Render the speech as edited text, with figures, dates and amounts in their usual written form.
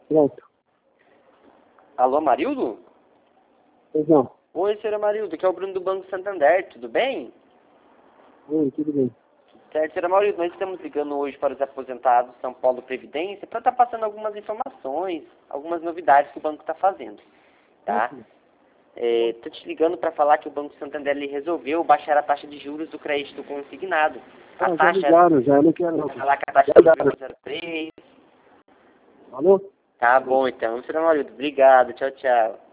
Pronto. Alô, Marildo? Pois não. Oi, senhora Marildo, aqui é o Bruno do Banco Santander, tudo bem? Oi, tudo bem. Certo, senhora Marildo, nós estamos ligando hoje para os aposentados São Paulo Previdência para estar passando algumas informações, algumas novidades que o banco está fazendo, tá? Tô te ligando para falar que o Banco Santander ele resolveu baixar a taxa de juros do crédito consignado. A Já taxa ligaram, já não quero não. vai falar que a taxa é 1,03. Alô? Tá bom então, senhora Marildo, obrigado, tchau, tchau.